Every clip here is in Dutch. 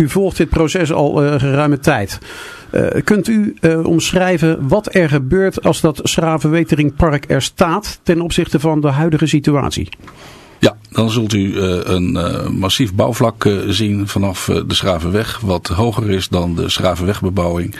U volgt dit proces al geruime tijd. Kunt u omschrijven wat er gebeurt als dat 's-Gravenweteringpark er staat ten opzichte van de huidige situatie? Ja, dan zult u een massief bouwvlak zien vanaf de 's-Gravenweg, wat hoger is dan de 's-Gravenwegbebouwing.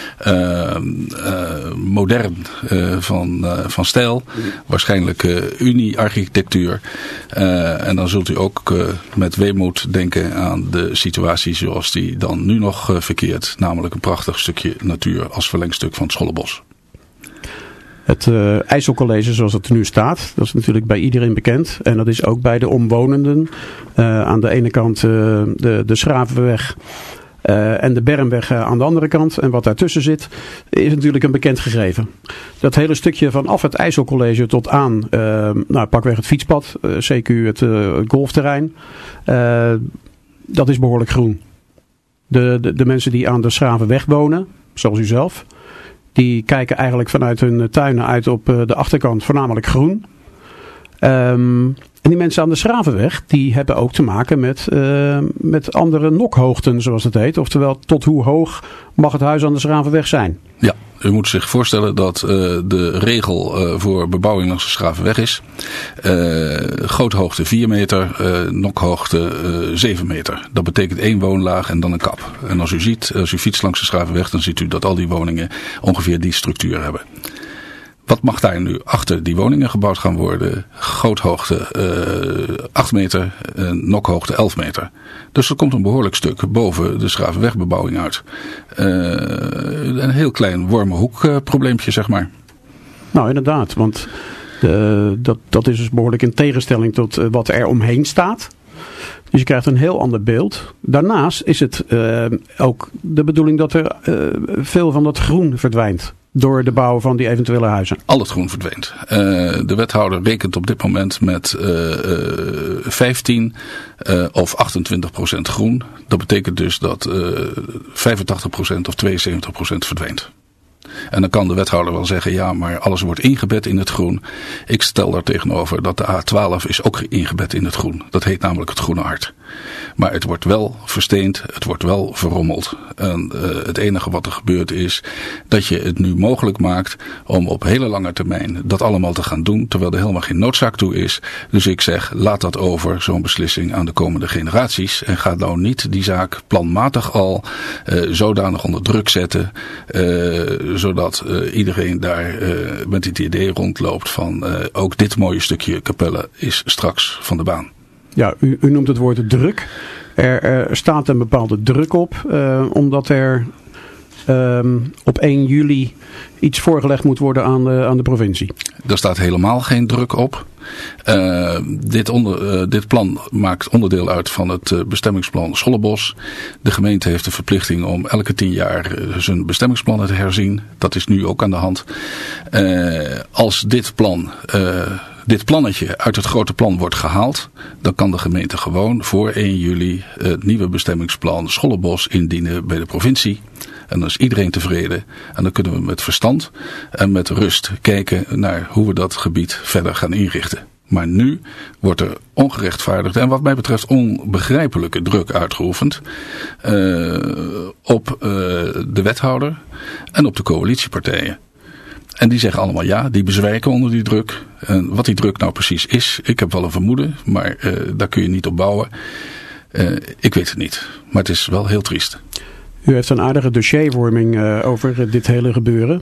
Modern van stijl, waarschijnlijk Unie-architectuur. En dan zult u ook met weemoed denken aan de situatie zoals die dan nu nog verkeert, namelijk een prachtig stukje natuur als verlengstuk van het Schollebos. Het IJsselcollege zoals het er nu staat, dat is natuurlijk bij iedereen bekend. En dat is ook bij de omwonenden. Aan de ene kant de 's-Gravenweg en de Bermweg aan de andere kant. En wat daartussen zit is natuurlijk een bekend gegeven. Dat hele stukje vanaf het IJsselcollege tot aan pakweg het fietspad, CQ het golfterrein. Dat is behoorlijk groen. De mensen die aan de 's-Gravenweg wonen, zoals u zelf, die kijken eigenlijk vanuit hun tuinen uit op de achterkant voornamelijk groen. En die mensen aan de 's-Gravenweg, die hebben ook te maken met andere nokhoogten, zoals het heet. Oftewel, tot hoe hoog mag het huis aan de 'Schravenweg zijn? Ja, u moet zich voorstellen dat de regel voor bebouwing langs de 'Schravenweg is. Groothoogte 4 meter, nokhoogte 7 meter. Dat betekent 1 woonlaag en dan een kap. En als u fietst langs de 'Schravenweg, dan ziet u dat al die woningen ongeveer die structuur hebben. Wat mag daar nu achter die woningen gebouwd gaan worden? Groothoogte 8 meter, nokhoogte 11 meter. Dus er komt een behoorlijk stuk boven de 'Schravenwegbebouwing uit. Een heel klein wormenhoek probleempje, zeg maar. Nou, inderdaad, want dat is dus behoorlijk in tegenstelling tot wat er omheen staat. Dus je krijgt een heel ander beeld. Daarnaast is het ook de bedoeling dat er veel van dat groen verdwijnt door de bouw van die eventuele huizen. Al het groen verdwijnt. De wethouder rekent op dit moment met 15 of 28% groen. Dat betekent dus dat 85% of 72% verdwijnt. En dan kan de wethouder wel zeggen, ja, maar alles wordt ingebed in het groen. Ik stel daar tegenover dat de A12 is ook ingebed in het groen. Dat heet namelijk het Groene Hart. Maar het wordt wel versteend, het wordt wel verrommeld. En het enige wat er gebeurt is dat je het nu mogelijk maakt om op hele lange termijn dat allemaal te gaan doen, terwijl er helemaal geen noodzaak toe is. Dus ik zeg, laat dat over, zo'n beslissing, aan de komende generaties. En ga nou niet die zaak planmatig al zodanig onder druk zetten, zodat iedereen daar met het idee rondloopt van ook dit mooie stukje Capelle is straks van de baan. Ja, u noemt het woord druk. Er staat een bepaalde druk op, omdat er op 1 juli iets voorgelegd moet worden aan de provincie. Er staat helemaal geen druk op. Dit plan maakt onderdeel uit van het bestemmingsplan Schollebos. De gemeente heeft de verplichting om elke 10 jaar zijn bestemmingsplannen te herzien. Dat is nu ook aan de hand. Als dit plannetje uit het grote plan wordt gehaald, dan kan de gemeente gewoon voor 1 juli het nieuwe bestemmingsplan Schollebos indienen bij de provincie. En dan is iedereen tevreden. En dan kunnen we met verstand en met rust kijken naar hoe we dat gebied verder gaan inrichten. Maar nu wordt er ongerechtvaardigd en wat mij betreft onbegrijpelijke druk uitgeoefend op de wethouder en op de coalitiepartijen. En die zeggen allemaal ja, die bezwijken onder die druk. En wat die druk nou precies is, ik heb wel een vermoeden, maar daar kun je niet op bouwen. Ik weet het niet, maar het is wel heel triest. U heeft een aardige dossiervorming over dit hele gebeuren.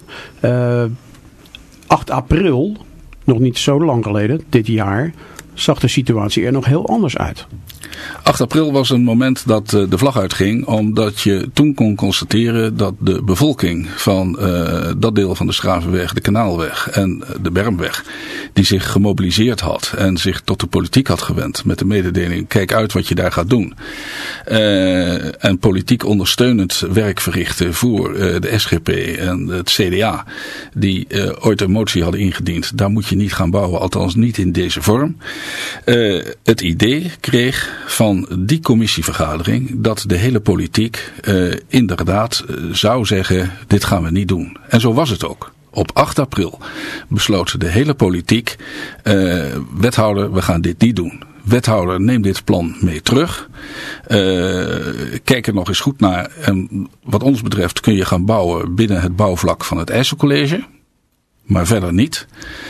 8 april, nog niet zo lang geleden, dit jaar, zag de situatie er nog heel anders uit. 8 april was een moment dat de vlag uitging, omdat je toen kon constateren dat de bevolking van dat deel van de Schravenweg, de Kanaalweg en de Bermweg, die zich gemobiliseerd had en zich tot de politiek had gewend met de mededeling, kijk uit wat je daar gaat doen. En politiek ondersteunend werk verrichten voor de SGP en het CDA, die ooit een motie hadden ingediend. Daar moet je niet gaan bouwen, althans niet in deze vorm. Het idee kreeg van die commissievergadering dat de hele politiek inderdaad zou zeggen, dit gaan we niet doen. En zo was het ook. Op 8 april besloot de hele politiek, wethouder, we gaan dit niet doen. wethouder, neem dit plan mee terug. Kijk er nog eens goed naar. En wat ons betreft kun je gaan bouwen binnen het bouwvlak van het IJsselcollege. Maar verder niet.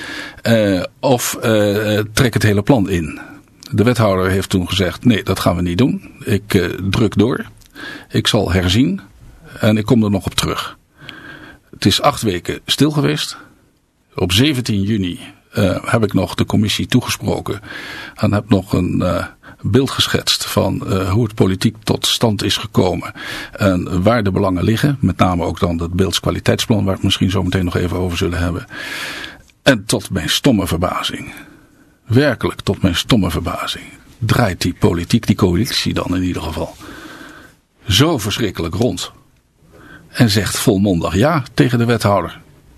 Of trek het hele plan in. De wethouder heeft toen gezegd, nee, dat gaan we niet doen. Ik druk door. Ik zal herzien. En ik kom er nog op terug. Het is 8 weken stil geweest. Op 17 juni heb ik nog de commissie toegesproken. En heb nog een beeld geschetst van hoe het politiek tot stand is gekomen. En waar de belangen liggen. Met name ook dan het beeldskwaliteitsplan, waar we het misschien zo meteen nog even over zullen hebben. En tot mijn stomme verbazing. Werkelijk tot mijn stomme verbazing. Draait die politiek, die coalitie dan in ieder geval, zo verschrikkelijk rond. En zegt volmondig ja tegen de wethouder.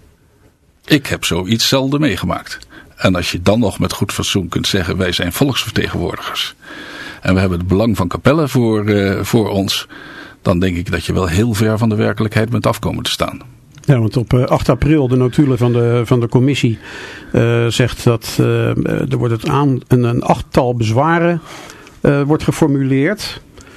Ik heb zoiets zelden meegemaakt. En als je dan nog met goed fatsoen kunt zeggen, wij zijn volksvertegenwoordigers. En we hebben het belang van Capelle voor ons. Dan denk ik dat je wel heel ver van de werkelijkheid bent afkomen te staan. Ja, want op 8 april de notulen van de commissie zegt dat er wordt een 8-tal bezwaren wordt geformuleerd.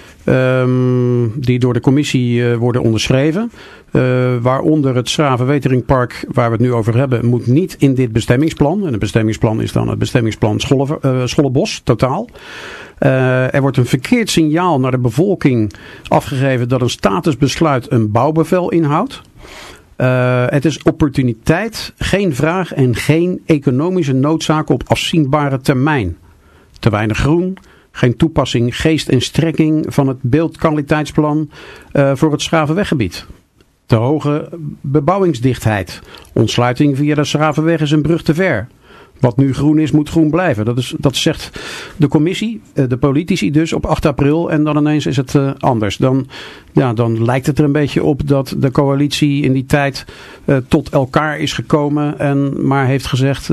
Die door de commissie worden onderschreven. Waaronder het Schravenweteringpark, waar we het nu over hebben, moet niet in dit bestemmingsplan. En het bestemmingsplan is dan het bestemmingsplan Schollebos, totaal. Er wordt een verkeerd signaal naar de bevolking afgegeven dat een statusbesluit een bouwbevel inhoudt. Het is opportuniteit, geen vraag en geen economische noodzaak op afzienbare termijn. Te weinig groen, geen toepassing, geest en strekking van het beeldkwaliteitsplan voor het Schravenweggebied. Te hoge bebouwingsdichtheid. Ontsluiting via de Schravenweg is een brug te ver. Wat nu groen is, moet groen blijven. Dat zegt de commissie, de politici dus, op 8 april. En dan ineens is het anders. Dan lijkt het er een beetje op dat de coalitie in die tijd tot elkaar is gekomen. Maar heeft gezegd,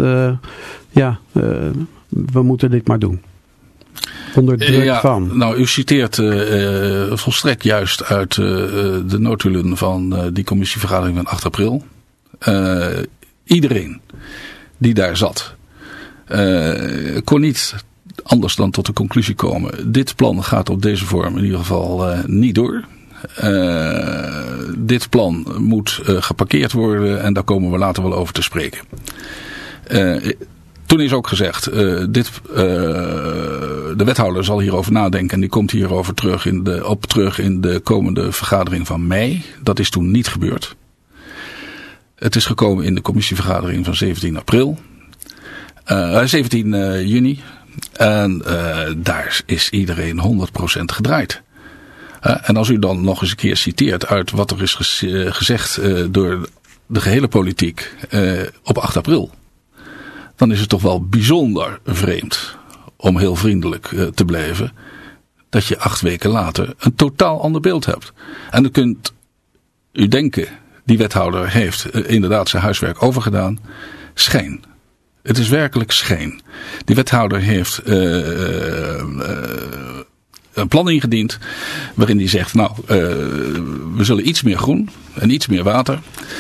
we moeten dit maar doen. Onder druk van. Nou, u citeert volstrekt juist uit de notulen van die commissievergadering van 8 april. Iedereen die daar zat, kon niet anders dan tot de conclusie komen. Dit plan gaat op deze vorm in ieder geval niet door. Dit plan moet geparkeerd worden en daar komen we later wel over te spreken. Toen is ook gezegd, de wethouder zal hierover nadenken en die komt hierover terug in de komende vergadering van mei. Dat is toen niet gebeurd. Het is gekomen in de commissievergadering van 17 juni. En daar is iedereen 100% gedraaid. En als u dan nog eens een keer citeert uit wat er is gezegd door de gehele politiek op 8 april. Dan is het toch wel bijzonder vreemd, om heel vriendelijk te blijven, dat je 8 weken later een totaal ander beeld hebt. En dan kunt u denken, die wethouder heeft inderdaad zijn huiswerk overgedaan. Schijn. Het is werkelijk schijn. Die wethouder heeft een plan ingediend waarin hij zegt, we zullen iets meer groen en iets meer water.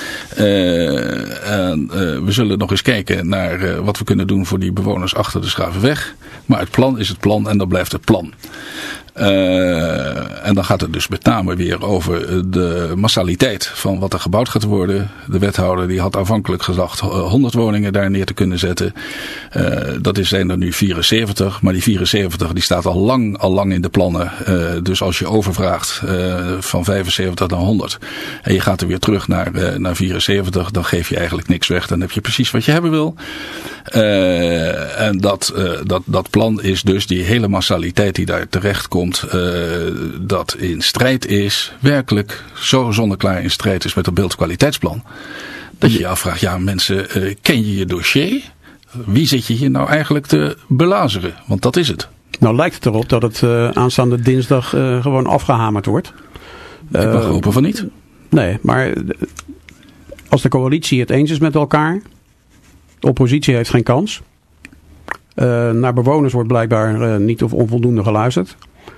En we zullen nog eens kijken naar wat we kunnen doen voor die bewoners achter de Schravenweg. Maar het plan is het plan en dan blijft het plan. En dan gaat het dus met name weer over de massaliteit van wat er gebouwd gaat worden. De wethouder die had aanvankelijk gedacht 100 woningen daar neer te kunnen zetten. Dat zijn er nu 74, maar die 74 die staat al lang in de plannen. Dus als je overvraagt van 75 naar 100 en je gaat er weer terug naar 74, dan geef je eigenlijk niks weg. Dan heb je precies wat je hebben wil. En dat plan is dus die hele massaliteit die daar terecht komt. Dat in strijd is, werkelijk zo zonneklaar in strijd is met het beeldkwaliteitsplan. Dat je je afvraagt, ja mensen, ken je je dossier? Wie zit je hier nou eigenlijk te belazeren? Want dat is het. Nou lijkt het erop dat het aanstaande dinsdag gewoon afgehamerd wordt. Ik mag hopen van niet. Nee, maar als de coalitie het eens is met elkaar, de oppositie heeft geen kans. Naar bewoners wordt blijkbaar niet of onvoldoende geluisterd.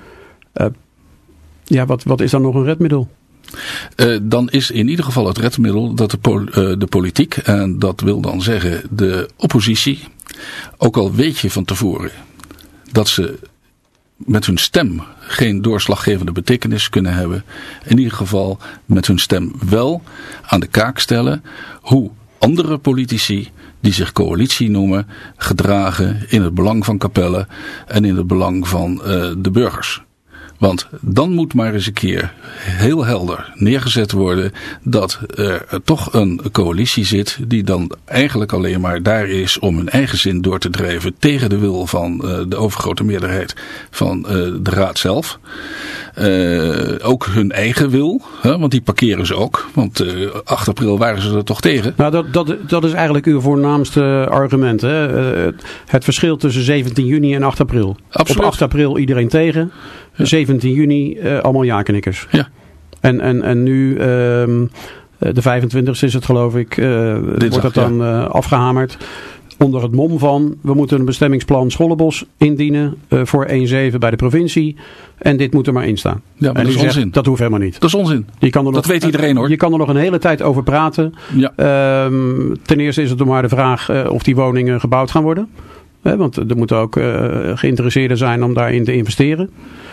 Wat is dan nog een redmiddel? Dan is in ieder geval het redmiddel dat de politiek, en dat wil dan zeggen de oppositie, ook al weet je van tevoren, dat ze met hun stem geen doorslaggevende betekenis kunnen hebben. In ieder geval met hun stem wel aan de kaak stellen hoe andere politici die zich coalitie noemen gedragen in het belang van Capelle en in het belang van de burgers. Want dan moet maar eens een keer heel helder neergezet worden dat er toch een coalitie zit die dan eigenlijk alleen maar daar is om hun eigen zin door te drijven tegen de wil van de overgrote meerderheid van de raad zelf. Ook hun eigen wil, want die parkeren ze ook. Want 8 april waren ze er toch tegen. Nou, dat is eigenlijk uw voornaamste argument. Hè? Het verschil tussen 17 juni en 8 april. Absoluut. Op 8 april iedereen tegen. 17 juni allemaal ja-knikkers. Ja. En nu, de 25e is het geloof ik, wordt dat dan afgehamerd. Onder het mom van, we moeten een bestemmingsplan Schollenbos indienen voor 1/7 bij de provincie. En dit moet er maar in staan. Ja, maar en dat is onzin. Dat hoeft helemaal niet. Dat is onzin. Dat weet iedereen hoor. Je kan er nog een hele tijd over praten. Ja. Ten eerste is het dan maar de vraag of die woningen gebouwd gaan worden. Want er moeten ook geïnteresseerden zijn om daarin te investeren.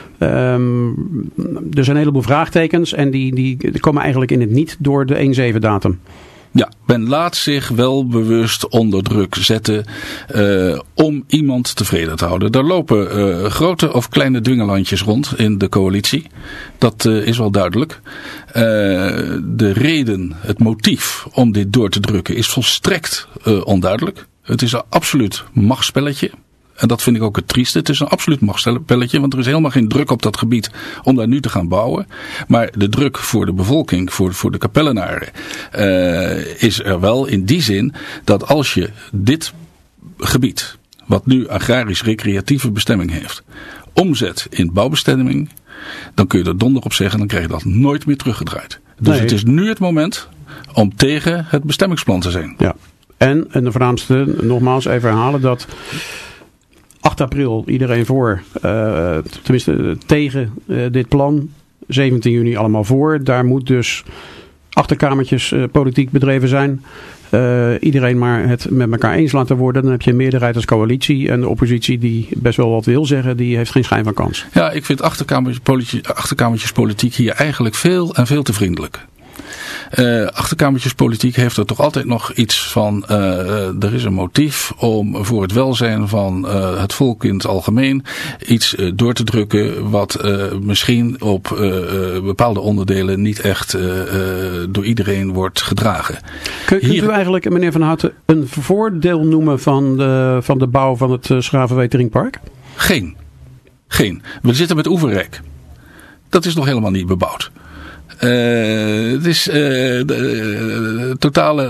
Er zijn een heleboel vraagtekens en die komen eigenlijk in het niet door de 1/7 datum. Ja, men laat zich wel bewust onder druk zetten om iemand tevreden te houden. Er lopen grote of kleine dwingelandjes rond in de coalitie. Dat is wel duidelijk. De reden, het motief om dit door te drukken is volstrekt onduidelijk. Het is een absoluut machtsspelletje. En dat vind ik ook het trieste. Het is een absoluut machtsspelletje, want er is helemaal geen druk op dat gebied om daar nu te gaan bouwen. Maar de druk voor de bevolking, voor de Capellenaren, is er wel in die zin dat als je dit gebied, wat nu agrarisch-recreatieve bestemming heeft, omzet in bouwbestemming, dan kun je er donder op zeggen, dan krijg je dat nooit meer teruggedraaid. Dus Het is nu het moment om tegen het bestemmingsplan te zijn. Ja. En de voornaamste, nogmaals even herhalen, dat 8 april iedereen voor, tenminste tegen dit plan. 17 juni allemaal voor. Daar moet dus achterkamertjes politiek bedreven zijn. Iedereen maar het met elkaar eens laten worden. Dan heb je een meerderheid als coalitie. En de oppositie die best wel wat wil zeggen, die heeft geen schijn van kans. Ja, ik vind achterkamertjespolitiek hier eigenlijk veel en veel te vriendelijk. Achterkamertjespolitiek heeft er toch altijd nog iets van, er is een motief om voor het welzijn van het volk in het algemeen iets door te drukken wat misschien op bepaalde onderdelen niet echt door iedereen wordt gedragen. Kunt u eigenlijk, meneer Van Houten, een voordeel noemen van de bouw van het Schravenweteringpark? Geen. We zitten met oeverrijk. Dat is nog helemaal niet bebouwd. Het is totale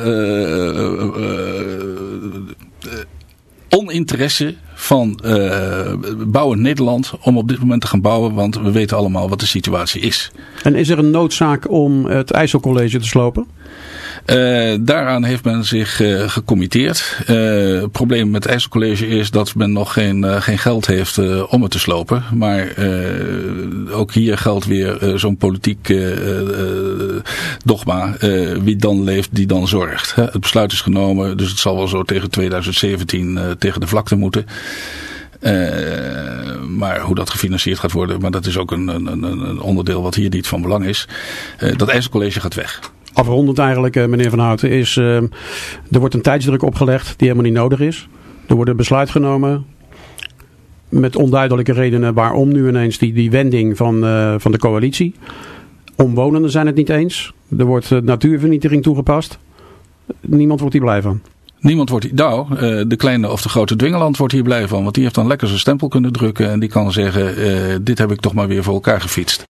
oninteresse van bouwend Nederland om op dit moment te gaan bouwen, want we weten allemaal wat de situatie is. En is er een noodzaak om het IJsselcollege te slopen? Daaraan heeft men zich gecommitteerd. Het probleem met het IJsselcollege is dat men nog geen geld heeft om het te slopen. Maar ook hier geldt weer zo'n politiek dogma. Wie dan leeft, die dan zorgt. Het besluit is genomen, dus het zal wel zo tegen 2017 tegen de vlakte moeten. Maar hoe dat gefinancierd gaat worden, maar dat is ook een onderdeel wat hier niet van belang is. Dat IJsselcollege gaat weg. Afrondend eigenlijk, meneer Van Houten, is er wordt een tijdsdruk opgelegd die helemaal niet nodig is. Er wordt een besluit genomen met onduidelijke redenen waarom nu ineens die wending van de coalitie. Omwonenden zijn het niet eens. Er wordt natuurvernietiging toegepast. Niemand wordt hier blij van. Niemand wordt hier, de kleine of de grote dwingeland wordt hier blij van. Want die heeft dan lekker zijn stempel kunnen drukken en die kan zeggen, dit heb ik toch maar weer voor elkaar gefietst.